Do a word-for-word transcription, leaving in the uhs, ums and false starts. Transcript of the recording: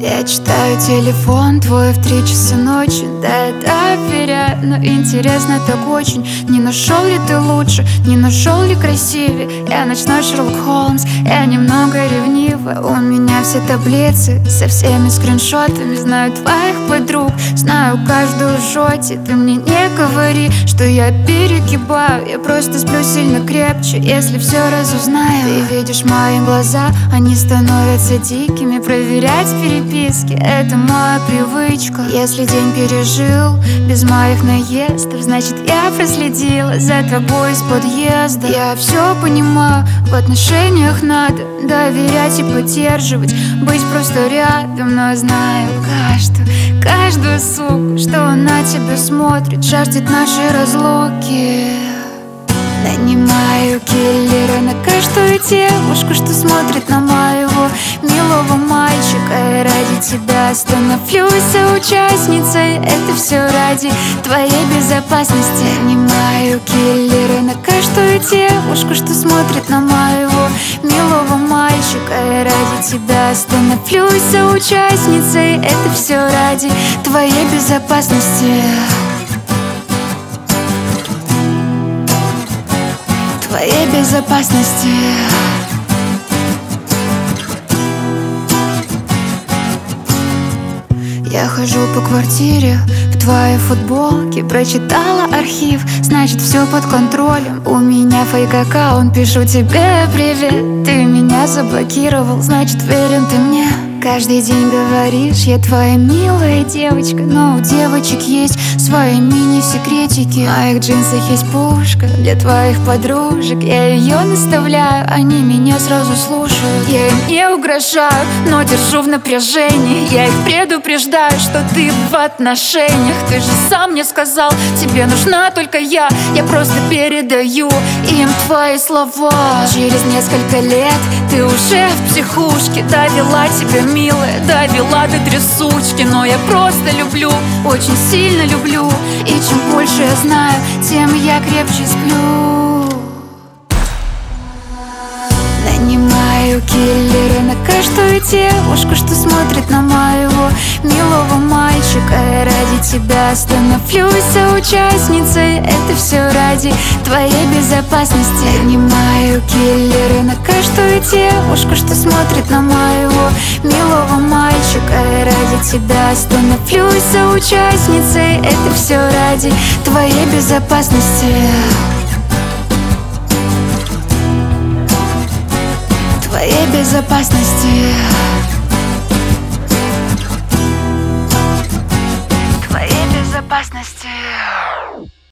Я читаю телефон твой в три часа ночи. Да, это доверяю, но интересно так очень. Не нашел ли ты лучше, не нашел ли красивее? Я ночной Шерлок Холмс, я немного ревнива. У меня все таблицы со всеми скриншотами. Знаю твоих подруг, знаю каждую жоти. Ты мне не говори, что я перегибаю. Я просто сплю сильно крепче, если все разузнаю. Ты видишь мои глаза, они становятся дикими. Проверять переписки — это моя привычка. Если день пережил без моих наездов, значит я проследила за тобой из подъезда. Я все понимаю, в отношениях надо доверять и поддерживать, быть просто рядом, но знаю каждую, каждую суку, что на тебя смотрит, жаждет нашей разлуки. Нанимаю киллера на каждую девушку, что смотрит на моего милого мальчика. И ради тебя становлюсь соучастницей. Это все ради твоей безопасности. Нанимаю киллера на каждую девушку, что смотрит на моего милого мальчика. И ради тебя становлюсь соучастницей. Это все ради твоей безопасности. Твоей безопасности. Я хожу по квартире в твоей футболке. Прочитала архив, значит все под контролем. У меня фейк-аккаунт, пишу тебе привет. Ты меня заблокировал, значит верен ты мне. Каждый день говоришь, я твоя милая девочка. Но у девочек есть свои мини-секретики. В моих джинсах есть пушка для твоих подружек. Я ее наставляю, они меня сразу слушают. Я им не угрожаю, но держу в напряжении. Я их предупреждаю, что ты в отношениях. Ты же сам мне сказал, тебе нужна только я. Я просто передаю им твои слова. Через несколько лет ты уже в психушке. Довела тебя, милая, довела до трясучки. Но я просто люблю, очень сильно люблю. И чем больше я знаю, тем я крепче сплю. Нанимаю киллера на каждую девушку, что смотрит на моего милого мальчика. И ради тебя становлюсь соучастницей. Это все ради твоей безопасности. Нанимаю киллера на каждую девушку, что смотрит на моего милого мальчика. И ради тебя становлюсь соучастницей. Это все ради твоей безопасности. Твоей безопасности. Твоей безопасности.